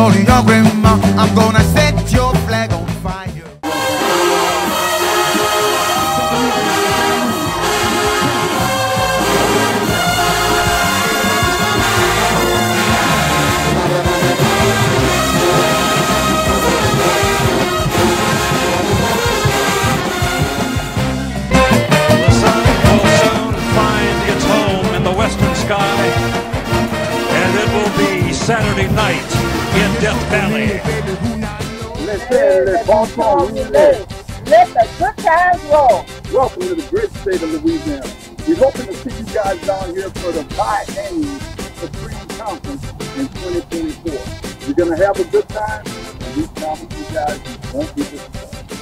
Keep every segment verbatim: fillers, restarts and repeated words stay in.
call your grandma. I'm gonna set your flag on fire. And it will be Saturday night in Death Valley. Let the good times roll. Welcome to the great state of Louisiana. We're hoping to see you guys down here for the biannual Supreme Conference in twenty twenty-four. You're going to have a good time, and we promise you guys you won't be disappointed.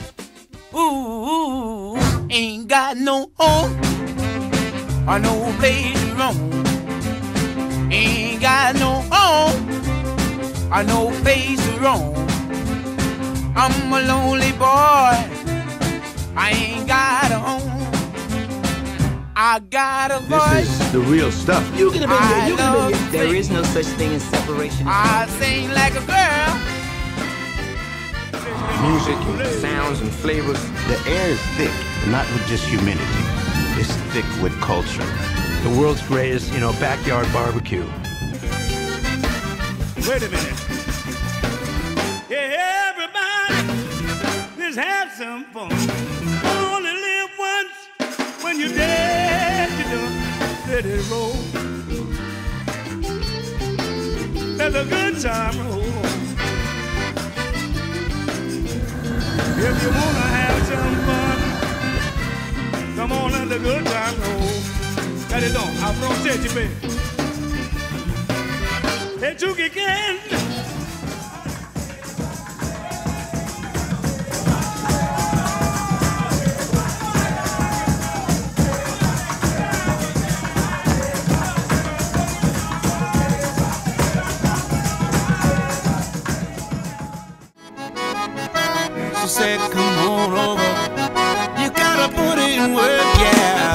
Ooh, ain't got no home or no place to roam. Ain't got no home or no place to roam. I'm a lonely boy, I ain't got a home. I got a voice. This is the real stuff. You can have been here, you can have been here. There is no such thing as separation. I sing like a girl. Music and sounds and flavors. The air is thick, not with just humidity. It's thick with culture. The world's greatest, you know, backyard barbecue. Wait a minute. Yeah, everybody, let's have some fun. Only live once. When you're dead, you don't let it roll. Let the good time roll. If you wanna have some fun, come on, let the good time roll. Got it on. I'm from Churchy Bay. Hey, Chucky Ken. She said, come on over. You gotta put in work, yeah.